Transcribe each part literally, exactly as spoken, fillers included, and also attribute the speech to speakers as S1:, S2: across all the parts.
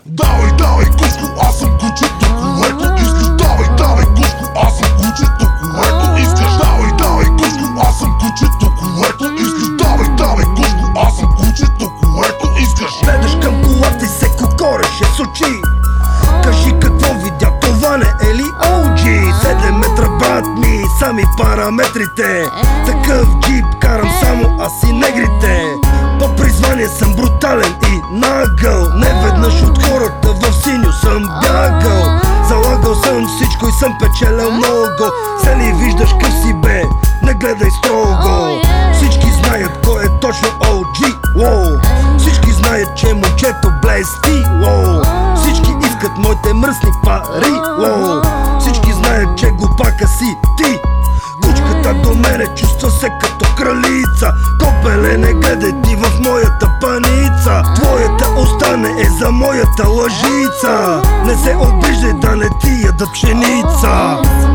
S1: Давай, давай, кучко, аз съм кучето, което искаш. Давай, давай, кучко, аз съм кучето, което искаш. Давай, давай, кучко, аз съм кучето, което искаш. Давай, давай, кучко, аз съм кучето, което искаш.
S2: Гледаш към колата и се кокореше с очи. Кажи какво видя, това не е ли О Джи? Седем метра, брат ми, сами параметрите. Такъв джип карам само аз и негрите. По призвание съм брутален и нагъл. Неведнъж от хората в синьо съм бягал. Залагал съм всичко и съм печелял много. Се ли виждаш къв си бе, не гледай строго. Всички знаят кой е точно О Джи, лоу. Всички знаят, че момчето блести, лоу. Всички искат моите мръсни пари, лоу. Всички знаят, че глупака си ти. Кучката до мене чувства се като кралица. Копеле, не гледай ти в моята паница. Твоята остане е за моята лъжица. Не се обиждай да не ти яда пшеница.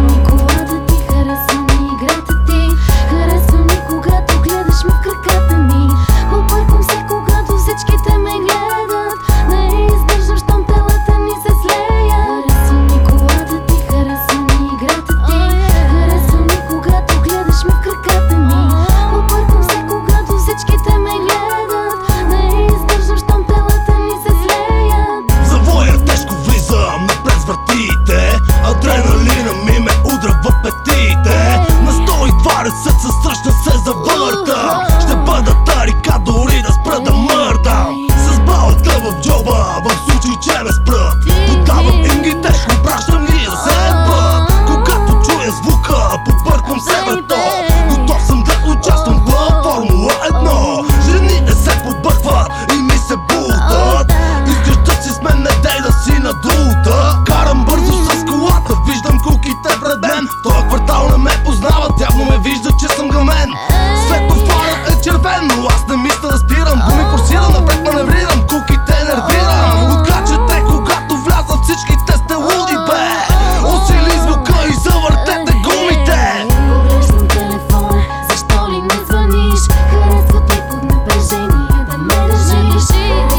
S1: Адреналина ми ме удря в петите. На сто и двадесет със сръщна се завърта. Ще бъда тарика дори да спра да мърдам. С балата в джоба, в случай че ме спрат. Подавам им ги тежко, пращам ги да се ебат. Когато чуя звука, побърквам себето. Готов съм да участвам в Формула едно. Жените се побъркват и ми се бутат. Искаш да си с мен, не дей да си на друга. Карам бързо с колата, виждам куките пред мен. В този квартал не ме познават, явно ме виждат, че съм гъмен. Светофарът е червен, но аз не мисля да спирам. Гуми форсирам, напред маневрирам, куките нервирам. Откачате, когато влязат всичките сте луди, бе. Усили звука и завъртете гумите.
S3: Поглеждам телефона, защо ли не звъниш? Харесва ти под напрежение да ме държиш.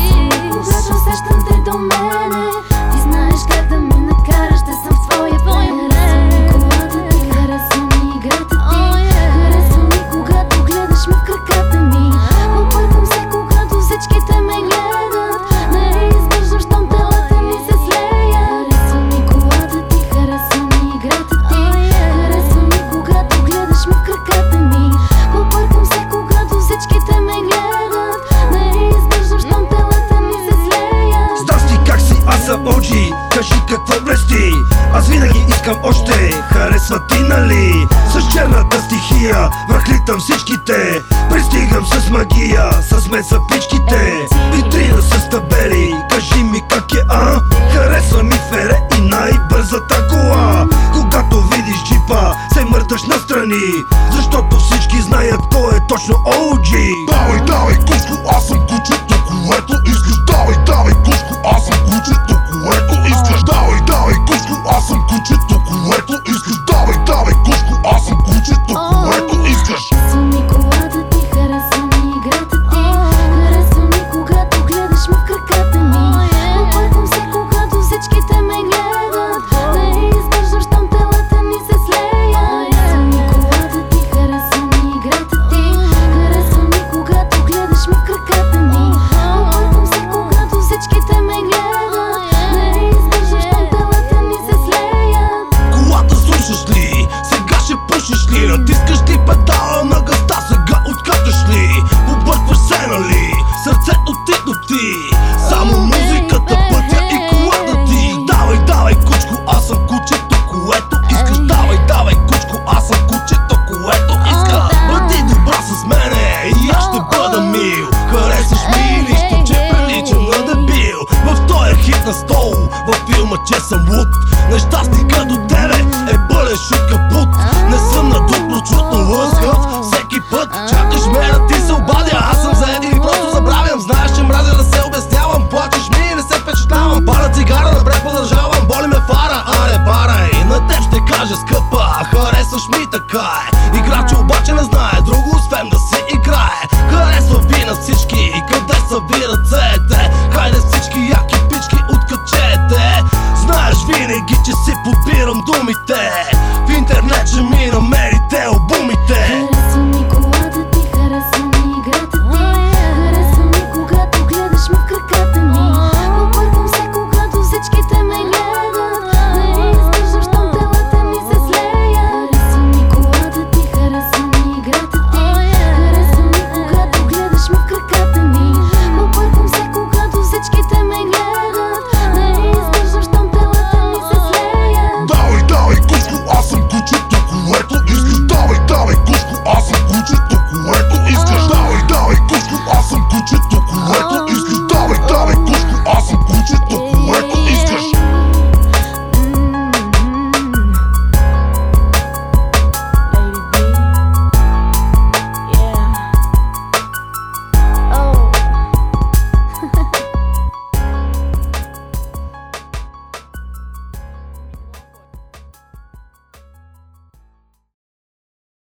S3: Когато сещам те до мене, ти знаеш как да ме накараш да съм в своя път. Харесва ми колата ти, харесва ми играта ти. Харесва ми когато гледаш ме в краката ми. Обърквам се когато всичките ме гледат. Не издържам, щом телата ми се слеят. Харесва ми колата ти, харесва ми играта ти. Харесва ми когато гледаш ме в краката ми. Обърквам се когато всичките ме гледат. Не издържам, щом телата ми се слеят.
S2: Здрасти, как си? Аз съм О Джи. Кажи какво блести. Аз винаги искам още. Харесва ти, нали? С черната стихия връхлитам всичките. Пристигам с магия, с мен са пичките. Витрина с табели, кажи ми как е, а? Харесва ми фере и най-бързата кола. Когато видиш джипа, се мърдаш настрани. Защото всички знаят кой е точно О Джи.
S1: Давай, давай, кучко, аз съм кучето, което искаш. Давай, давай, кучко, аз съм кучето, което искаш. Давай, давай, кучко, аз съм кучето, което искаш. Давай, давай, кучко, аз съм кучето, което искаш.
S3: Харесва ми колата ти, харесва ми играта ти. Харесва ми когато гледаш ме в краката ми. Обърквам се когато всичките ме гледат. Не издържам, щом телата ми се слеят. Харесва ми колата ти, харесва ми играта ти. Харесва ми когато гледаш ме в краката ми. Обърквам се когато всичките ме гледат. Не издържам, щом телата ми се слеят.
S1: Колата слушаш ли? Сега ще пушиш ли? Натискаш ти педала на газта, сега откачаш ли? Побъркваш се, нали? Сърцето ти до ти. Само музиката, пътя и колата ти. Давай, давай, кучко, аз съм кучето, което искаш. Давай, давай, кучко, аз съм кучето, което иска. Бъди добра с мене и аз ще бъда мил. Харесаш ми нищо, че приличам на дебил. В този хит на стол, във филма, че съм луд. Нещастника до тебе е бъдеш от капут. Не съм на друг прочутно лъскав всеки път. Чакаш ме да ти се обадя, аз съм заед и просто забравям. Знаеш, че мразя да се обяснявам. Плачеш ми и не се впечатлявам. Пара цигара, добре продължавам, боли ме фара. Аре, барай, на теб ще кажа скъпа. Харесваш ми, така е. Играч обаче не знае друго, освен да си играе. Харесва ви на всички, къде са ви ръцете?